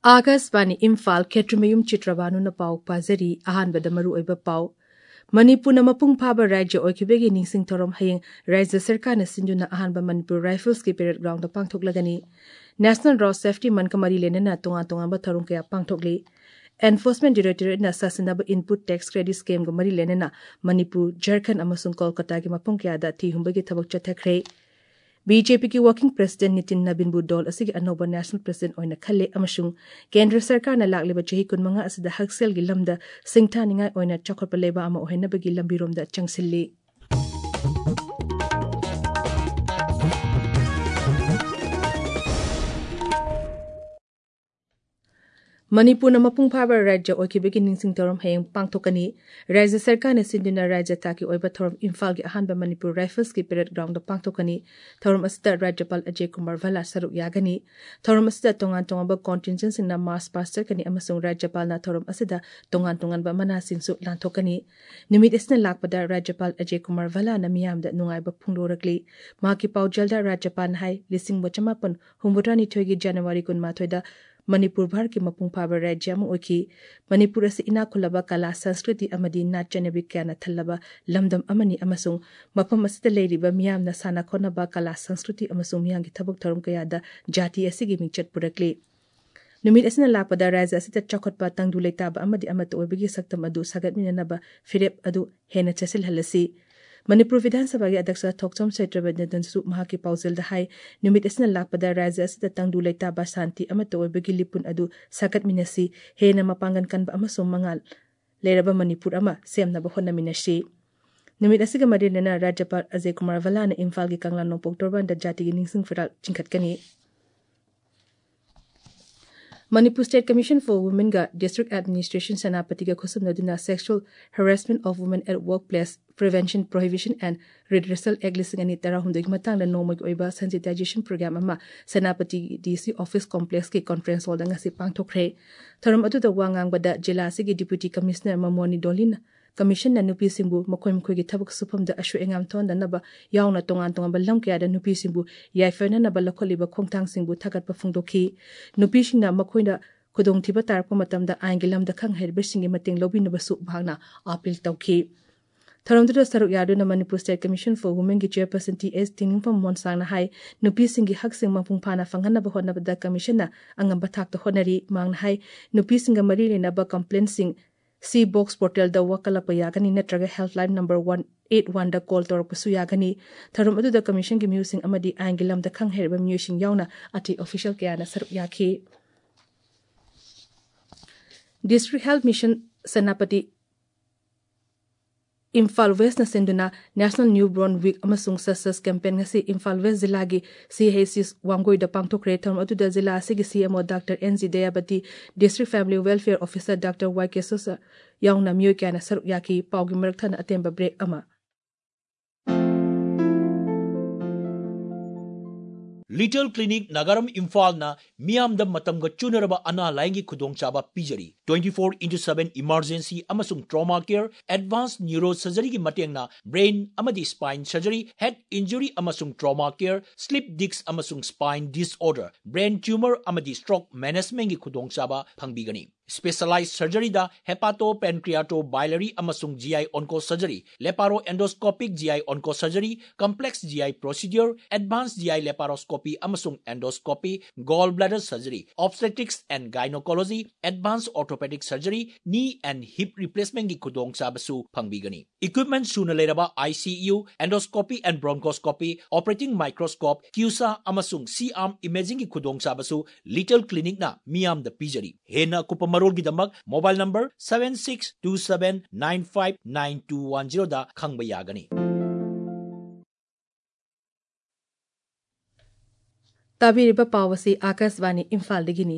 आकाशवाणी इम्फाल खेत्रमयुम चित्रबानुना पाउ पाजरी अहानबदा मरु ओइबा पाउ मणिपुर मपुंग फाबा राज्य ओइखिबेगी निंसिंग थोरम हयेंग राज्य सरकार न सिंजुना अहानबा मणिपुर राइफल्स की पेरेड ग्राउंड पांगथोकलगनी नेशनल रोड सेफ्टी मन कमरी लेना तोंगा थोरम कया पांगथोकली एनफोर्समेंट डायरेक्टरेट न सासिनब इनपुट टैक्स क्रेडिट स्कीम ग मरी लेना मणिपुर झारखंड अमसुंग कोलकाता की मपुंग कयादा थी हुंबगी थबक चथखरे बीजेपी की वर्किंग प्रेसिडेंट नितिन नबीन बुदौल असि अनोबा नेशनल प्रेसिडेंट ओइना खल्ले अमसुंग केंद्र सरकार न लागलेबा चही 15 असदा हक्सेल गी लमदा सिंगथानिंगाई ओइना चखोटपा लेबा अमा ओहिनबगी लंबिरोमदा चंगसिल्ली मणिपुर मपुंग फाबा राज्य ओइखिबेगी निंसिंग थोरम हयेंग पांगथोकनी राज्य सरकार ने सिंजुना राज्य ताकि ओइबा थोरम इम्फाल की अहानबा मणिपुर राइफल्स की पेरेड ग्राउंड पांगथोकनी थोरम असदा राज्यपाल अजय कुमार भल्ला सरुक यागनी थोरम असदा तोंगान कॉन्टिजेंट सिंगना मार्च पास्ट कनी अमसुंग राज्यपाल ना थोरम असदा तोंगान मना सिंसु लांथोकनी निमित इसना लाकपदा राज्यपाल अजय कुमार भल्ला ना मियामदा नुंगाइबा फुंगदोरकली माकी पाउजलदा राज्यपाल हाई 1992 की जनवरी 18 मणिपुर भर की मपुंग फाबा राज्य ओखी मणिपुर से इना खुलबा कला संस्कृति अमदी नाचनबी क्या थल्लबा लमदम अमनी अमसुंग मफम असद लेरिबा मियामना साना खोनबा कला संस्कृति अमसुंग मियांगी थबक थरम कयादा जाति असिगी मिंचत पुरकली नुमित असना लापदा राज्य असित चखोटपा तंगदु लेताबा अमदी अमत ओबगी सक्तम अदु सगतमिननबा फिरेप अदु हेना चसिल हलसी मणिपुर विधानसभा के अध्यक्ष थोकचम सैत्रबंदनसु महाकी पाउजल हाई नुमित असना लापदा राज्य असित तंगदु लेताबा शांति अमत ओबगी लिपुन अदु सगतमिनसी हेना मपांगन कनबा अमसुंग मंगाल लेरबा मणिपुर अमा सेमनबा होनमिनसी नुमित असिगा मरिलेना राज्यपाल अजय कुमार भल्ला ने इम्फाल की कंगला नोंपोक तोरबान जाति की निंसिंग फिराल चिंखतकनी Manipur state commission for women का डिस्ट्रिक्ट एडमिनिस्ट्रेशन सेनापति का खुसमनदुना sexual harassment of women at work place prevention prohibition and redressal act 2013 की मतंग नोमग ओइबा सेंसिटाइजेशन प्रोग्राम अमा सेनापति डीसी ऑफिस कॉम्प्लेक्स की कॉन्फ्रेंस हॉल दंगा से पांगथोखरे थरम अदुदा वांगांगबदा जिला से deputy commissioner Mamoni Dolin commission नुपी सिंबु मखोई की थबक सुफम अशु एंगाम थोंदनबा यावना तोंगान लम कयादा नुपी सिंबु याइफननबा लखोलिबा खोंगथांग सिंबु थगतपा फुंगदोखी नुपी सिंगना मखोइना खुदोंथिबा तारपा मतमदा आइनगी लमदा खंग हेरबसिंगी मतेंग लौबिनबसु भागना अपील तौखी थरमदुदा सरुक यादुना Manipur state commission for women की चेयरपर्सन टी.एस. तिंगफम मोनसांगना हाई नुपी सिंगी हकसिंग मपुंग फाना फंगनबा होनबदा कमीशन अंगंबा थाकता होनरी मांगना हाई नुपी सिंगा मरी लेनबा कंप्लेंट सिंग सी बॉक्स पोर्टल द वकलप यागनी नत्रगा हेल्पलाइन नंबर 181 द कॉल तौरपसु यागनी थरम अदुदा कमीशन की म्यूसिंग अमदी आइनगी लमदा खंग हेरबा म्यूसिंग यावना अति ऑफिशियल कयाना सरुक याखी district health mission Senapati Imphal west नसेंदुना नेशनल न्यूबॉर्न वीक अमसुंग ससस कैंपेन ngasi इम्फाल वेस्ट जिला की CHC वांगोई द पांगथोखरे थरम अदुदा जिला से CMO doctor NG Dayabati district family welfare officer doctor YK सोसा याउना मियो क्याना सरुक याकी पाउगी मरकथन अतेंबा ब्रेक अमा लिटिल क्लिनिक नगरम इम्फाल ना मियाम द मतम ग चुनरबा अना लाइंगी खुदोंग चाबा पिजरी 24/7 इमरजेंसी अमसुंग trauma care advance neuro surgery की मतेंग ना ब्रेन अमदी स्पाइन सर्जरी हेड इंजरी अमसुंग ट्रॉमा केयर स्लिप डिस्क अमसुंग स्पाइन डिसऑर्डर ब्रेन ट्यूमर अमदी स्ट्रोक मैनेजमेंट की खुदोंग चाबा फंगबिगनी स्पेशलाइज्ड सर्जरी दा हेपाटो पेनक्रियाटो बाइलरी अमसुंग GI onco surgery laparo endoscopic GI onco surgery complex GI procedure advance GI laparoscopy अमसुंग endoscopy gall bladder surgery obstetrics and gynaecology advance orthopaedic surgery knee and hip replacement की खुदोंग चाबसु फंगबिगनी equipment सुन लेरबा ICU endoscopy and bronchoscopy operating microscope CUSA अमसुंग C arm imaging की खुदोंग चाबसु लिटिल क्लिनिक ना मियाम द पिजरी हेना कुप मरोल की दमक मोबाइल नंबर 7627959210 दा खंगबा यागनी ताबीरिबा पावसी आकाशवाणी इम्फाल दिगिनी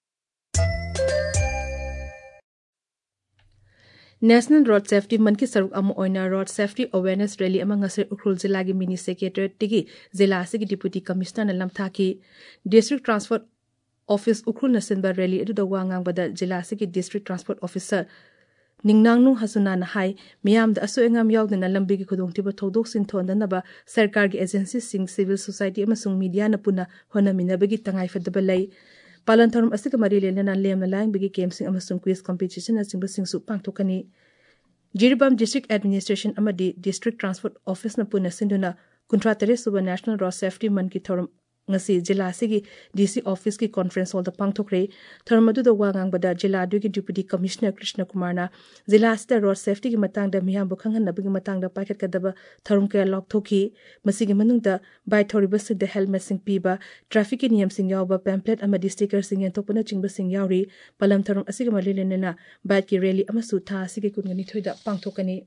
नेशनल रोड सेफ्टी मन की सरुक अमो ओइना रोड सेफ्टी अवेयरनेस रैली अमंग ngase उखरुल जिला की मिनी सेक्रेटरीट तिगी जिला से की डिप्यूटी कमिश्नर न लमथा की डिस्ट्रिक्ट ट्रांसपोर्ट ऑफिस उखरुल नसिनबा रैली अदुदा वांगांगबदा जिला से की डिस्ट्रिक्ट ट्रांसपोर्ट ऑफिसर निंगनांगनु हसुना हाई मियाम द असोएंगाम यावदना लंबी की खुदोंथिबा थौदोक सिंथोंदनबा सरकार की एजेंसी सिंग सिविल सोसाइटी अमसुंग मीडिया न पुना होनमिनबगी तंगाई फदबा लई Palan Thorum Asika Mari Lena Liam Lang Bigi Games in Amazon Quiz Competition as Simba Sing Supang Tokani. Jiribam District Administration Amadi District Transport Office na Puna Sinduna Kuntratare Suba National Road Safety Monkey Thorum ngasi jila sigi DC office ki conference hall da pangthokre tharmadu da wangang bada jila du ki deputy commissioner Krishna Kumar na jila sta road safety ki matang da miyam bu khanghan nabigi matang da paket kadaba tharum ke lok thoki masigi manung da by thori bus the helmet sing piba traffic ki niyam sing yaw ba pamphlet amadi sticker sing yan topuna chingba sing yawri palam tharum asigi malilena na by ki rally amasu tha asigi kungani thoida pangthokani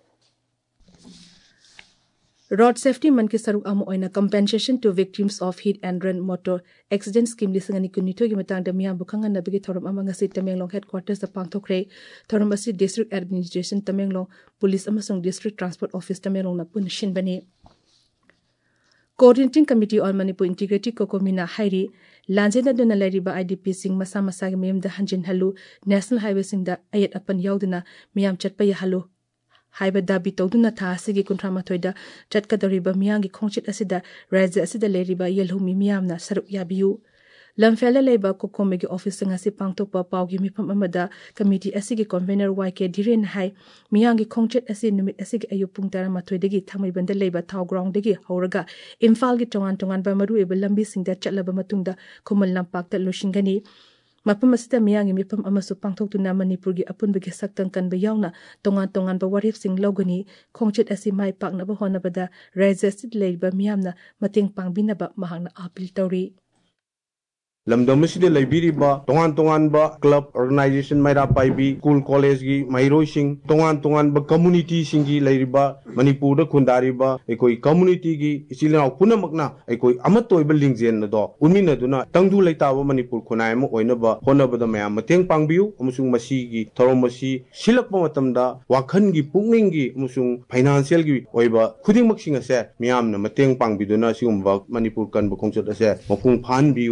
Road Safety Man ki saruk amo oina compensation to victims of hit and run motor accident scheme lisangani kunito gi matang da miyam bukhanga nabigi thorum amanga si Tamenglong headquarters da pangthokre thorum asi district administration Tamenglong police amasung district transport office Tamenglong na pun shin bani Coordinating Committee on Manipur Integrity Kokomina Hairi Lanjena duna lariba IDP sing masa masa gi miyam da hanjin halu national highway sing da ayat apan yauduna miyam chatpa ya halu Haiba dabi toduna tha asigi kuntrama thoida chatkadariba miyangi khongchit asida raja asida leriba yelhumi miyamna saruk yabiu lamfela leba kokomegi office ngasi pangtokpa pawgi mifam amada committee asigi convener YK Dhiren hai miyangi khongchit asi numit asigi ayupung tarama thoidagi thamai banda leba thaw ground dagi hauraga Imphal gi tongan ba maru ebe lambi singda chatlaba matungda Khumal Lampak ta lushingani Mapam asita miyangi mipam amasu pangthoktuna Manipur gi apunbagi saktang kan ba yawna tongan ba warif sing logani khongchit asi mai pakna ba hona bada raja sit leiba miyamna mating pangbina ba mahangna appeal tawri Lamdamaside Libiriba, Tongan ba club organization Maira Paibi, school college gi Mairo Sing, Tongan ba community singi Liriba, Manipur da Kundariba, ekoi community gi Isilao Punamakna, ekoi Amatoi building zen do, Unmina duna, Tangdu Laitawa Manipur Kunaimo, Oinaba, Honaba da Maya Mateng Pangbiu, Musung Masigi, Toromasi, Silakpamatamda, Wakangi, Pungingi, Musung, financial gi, Oiba, Kuding Maxing ase, Miamna, Mateng Pangbiduna, Sumba, Manipur kan Bukongset ase, Mapung Pan Biu.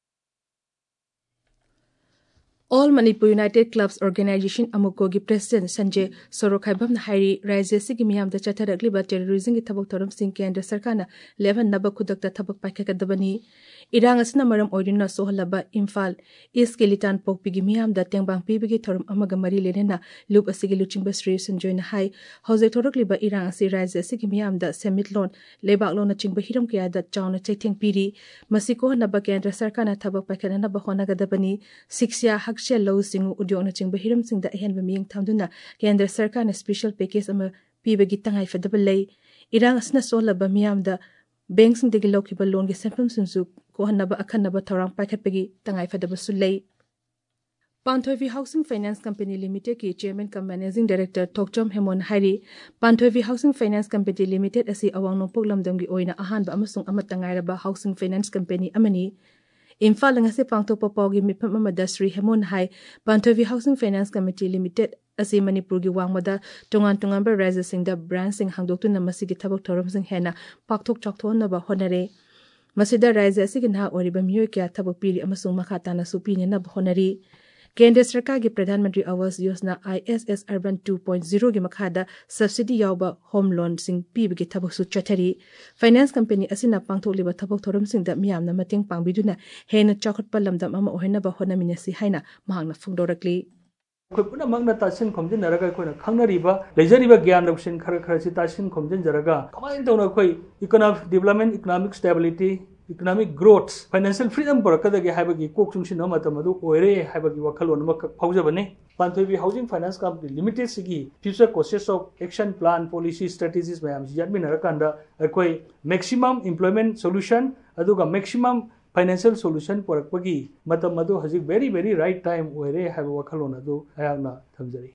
All Manipur United Clubs Organization Amukogi President Sanjay Sorokhaibam Hairi Raja Sigi Miyam da Chatarakli ba terrorism gi thabak thoram sing Kendra Sarkana 11 naba khudakta thabak paikakadabani Irang asna maram oidina sohalaba Imphal East Kelitan Pokpigi Miyam da tengbang pibigi thoram amaga mari lenena loop asigi luchingba Sri Sanjoy na hai hauze thorakli ba Irang asi Raja Sigi Miyam da semitlon lebak lona chingba hiram kya da chawna chaitheng piri masiko naba Kendra Sarkana thabak paikana na ba hona gadabani siksya Shell Low Singu Udyong Ching Bahiram Sing da Hen Ming Tamduna Kendra Sarkar na special package ama pibagi tangay fadabal Irang asna sola ba miyam da banks ng digi loki ba loan gi sempam sunsu ko hanaba akan na ba torang paket pagi tangay fadabasulay Panthovi Housing Finance Company Limited ki Chairman cum Managing Director Tokchom Hemon Hairi Panthovi Housing Finance Company Limited asi awang nopok lamdam gi oina ahan ba amasung amatangay ba Housing Finance Company amani Imphal ngasi pangtokpa pawgi mipam amada Sri Hemon Hai Panthovi Housing Finance Committee Limited asi Manipur gi wangmada tongan ba raja singda brand sing hangdoktu na masigi thabak thoram sing hena pakthok chakthon na ba honare masida raja asigi na oriba miyoy kya thabak piri amasung makhata na supine na ba honari Kendra Sarkar gi Pradhan Mantri Awas Yojana ISS Urban 2.0 gi makhada subsidy yawba home loan sing pibigi thabak su chathari finance company asina pangthokliba thabak thoram sing da miyamna mateng pangbiduna hena chakhatpa lamdam ama ohena ba honaminasi haina mahangna phungdorakli Kuna magna tasin komjin naraga koi na khangna riba lejariba gyan raksin khara si tasin komjin jaraga kamain tawna koi economic development economic stability economic growth financial freedom borakada ge haibagi kokchung sin amata madu oire haibagi wakhalon mak phaujabane Panthovi Housing Finance Company Limited sigi future courses of action plan policy strategies mayam jadmin narakanda koi maximum employment solution aduga maximum financial solution porakpagi matam madu hazik very right time oire haiba wakhalon adu ayagna thamjari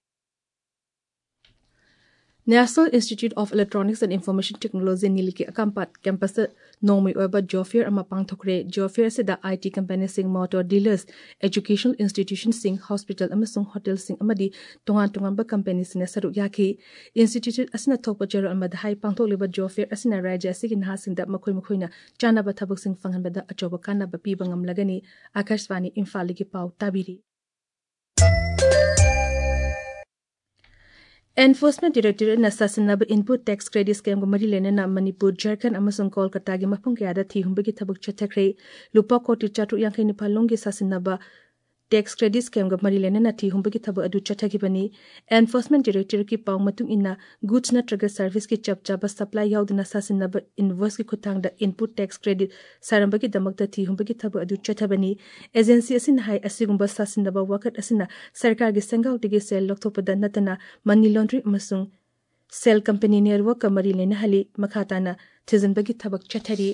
National Institute of Electronics and Information Technology Niliki Akampat campus Nomi Oba Jofair ama pangthokre Jofair seda IT company sing motor dealers educational institutions sing hospital amasung hotel sing amadi tongan ba company sing saruk yaki institute asina thokpa jero amada hai pangthokliba Jofair asina raja asigi na sinda makhoina chana ba thabak sing fangan bada achoba kana ba pi bangam lagani Akashvani Imphal gi pau tabiri Enforcement Directorate na sasinaba input tax credit scam ko mari lenena Manipur, Jharkhand amasung Kolkata gi mafung kayada thi humbagi thabak chathakre lupa koti chatu yankai ni phalong gi sasinaba tax credit scam ko mari lenena thi humbagi thabak adu chathaki bani. Enforcement Directorate ki paung matung inna goods natraga service ki chapchaba supply yauduna sasinaba invoice ki khutangda input tax credit sarambagi damakta thi humbagi thabak adu chathabani. Agency asin hai asigumba sasinaba wakat asina sarkar gi sengau tigi sel loktopada natana money laundering amasung sel company network ka mari lena hali makhatana thizanbagi thabak chathari.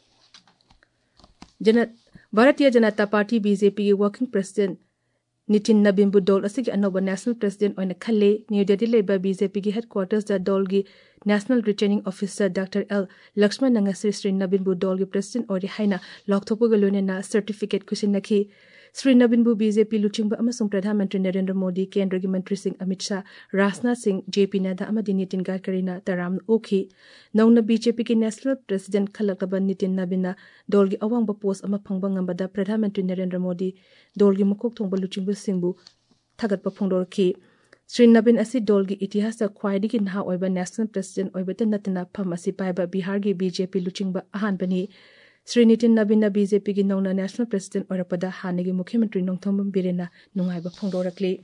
Bharatiya Janata Party BJP working president Nitin Nabin Dol asigi anoba national president oina khalle New Delhi leba BJP gi headquarters da Dol gi national returning officer Dr. L Lakshman Nangasri Sri Nabin Dol gi president ori haina lokthopu galone na certificate kusin nakhi. Sri Nabin BJP luchingba amasung Pradhan Mantri Narendra Modi Kendra gi Mantri Singh Amit Shah Rajnath Singh JP Nada amadi Nitin Gadkari na taram okhi nauna BJP ki national president khalakaba Nitin Nabin Dol gi awangba post ama phangba ngambada Pradhan Mantri Narendra Modi Dol gi mukok thongba luchingba singbu thagatpa phongdor ki. Sri Nabin asi Dol gi itihas da khwaidigi nha oiba national president oiba natana pham asi paiba Bihar gi BJP luchingba ahan bani. Sri Nitin Nabin BJP gi nongna national president orapada hanegi Mukhyamantri Nongthombam Birena nungaiba phongdorakli.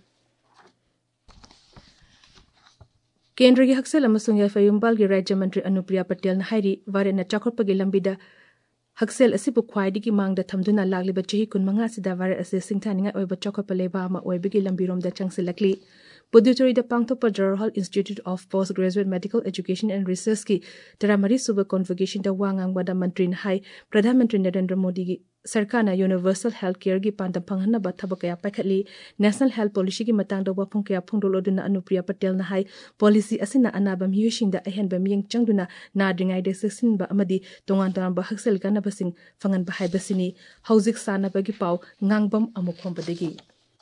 Kendra gi haksel amasung Yafayumbal gi Rajya Mantri Anupriya Patel na hairi warena chakorpa gi lambida haksel asibu khwaidigi mangda thamduna lagliba chahi kun manga sida ware ase singthaninga oiba chakorpa leba ama oibigi lambirom da changsilakli. Puducherry da Pangthokpa Jawaharlal Institute of Postgraduate Medical Education and Research ki taramari suba convocation da wangang wada mantri na hai Pradhan Mantri Narendra Modi gi sarkana universal health care gi pandam phanghanna ba thabakaya paikhatli national health policy gi matang da wafung kaya phungdoloduna Anupriya Patel na hai policy asina anaba miyusing da ahen ba miyeng changduna nadringai de sesin ba amadi tongan ba haksel kana basing fangan ba hai basini hauzik sana ba gi pau ngangbam amukhom badegi.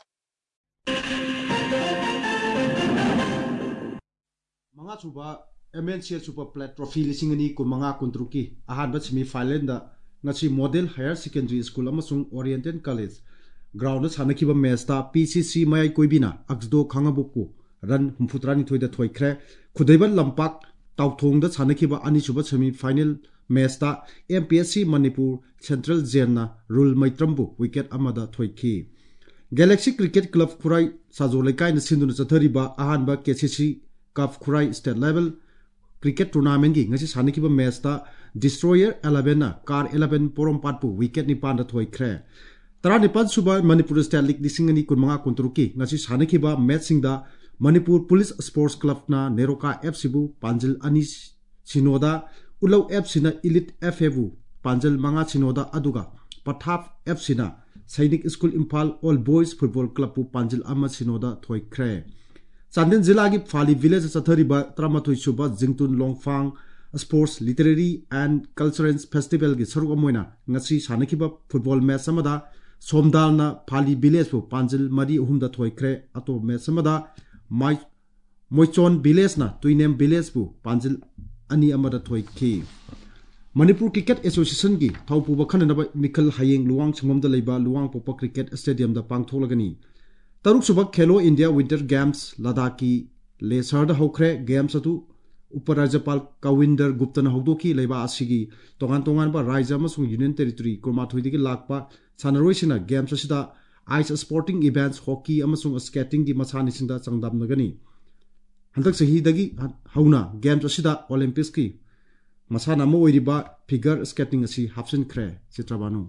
Mga suba MNCL Super Plate Trophy lisingani ko mga kontruki ahanba semi final da ngachi Model Higher Secondary School amasung Oriental College ground sanakiba match ta PCC mayai koibina aksdo khangabuku run humfutrani thoida thoikre khudaiba lampak tawthong da sanakiba ani suba semi final match ta MPSC Manipur Central Zenna Rule Maitrambu wicket amada thoiki. Galaxy Cricket Club Khurai Sajolaikai na sinduna chathariba ahanba KCC Cup Khurai State Level Cricket Tournament gi ngasi sanikiba match ta Destroyer 11 na Car 11 Porompatpu wicket ni panda thoi khre tara nipan suba Manipur State League disingani kunmanga kontruki ngasi sanikiba match singda Manipur Police Sports Club na Neroka FC bu Panjil ani sinoda Ulau FC na Elite FA bu Panjil manga sinoda aduga Pathap FC na Sainik School Imphal All Boys Football Club bu Panjil ama sinoda thoi khre. Chandin Zilla gi Phali Village Sathariba Tramathoi Suba Jingtun Longfang Sports Literary and Cultural Festival gi saruk amoina ngasi sanakiba football match samada Somdal na Phali Village bu Panjil mari uhumda thoikre ato match samada Moichon Village na Tuinem Village bu Panjil ani amada thoiki. Manipur Cricket Association gi thaupu bakhanaba Mikhal Hayeng Luwang Chungomda leiba Luwang Popa Cricket Stadium da pangtholagani. Taruk subak Khelo India Winter Games Ladaki Lesar da hokre games atu Uparajapal Kawinder Gupta na hokdoki leiba asigi tongan ba Raija amasung Union Territory Kurmathoidigi lakpa sanaroisina games asida ice sporting events hockey amasung skating gi masanisinda changdamnagani. Handak sahidagi hauna games asida Olympics ki masana mo oiriba figure skating asi hapsin khre Chitrabanu.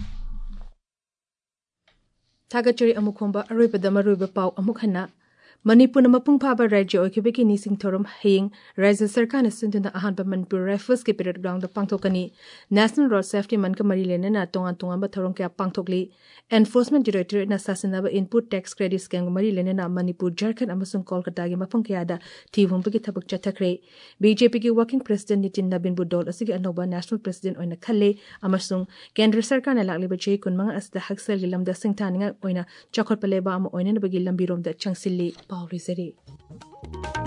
Thagachari amukhomba aroiba damaroiba pau amukhana Manipur mapung phaba rajya oikibeki nising thorom haying Rajya Sarkar na sinduna ahanba Manipur Rifles ki parade ground da pangthokani National Road Safety manka mari lena na tongan ba thorong kya pangthokli Enforcement Directorate na sasinaba input tax credit scam mari lena na Manipur Jharkhand amasung Kolkata gi mapung kya da thivumba ki thabak chathakre BJP ki working president Nitin Nabin Dol asigi anoba national president oina khalle amasung Kendra Sarkar na lakliba chei kunmanga asda haksel gi lamda singthaninga oina chakhot paleba ama oina bagi lambirom da changsilli Pauli Zeri.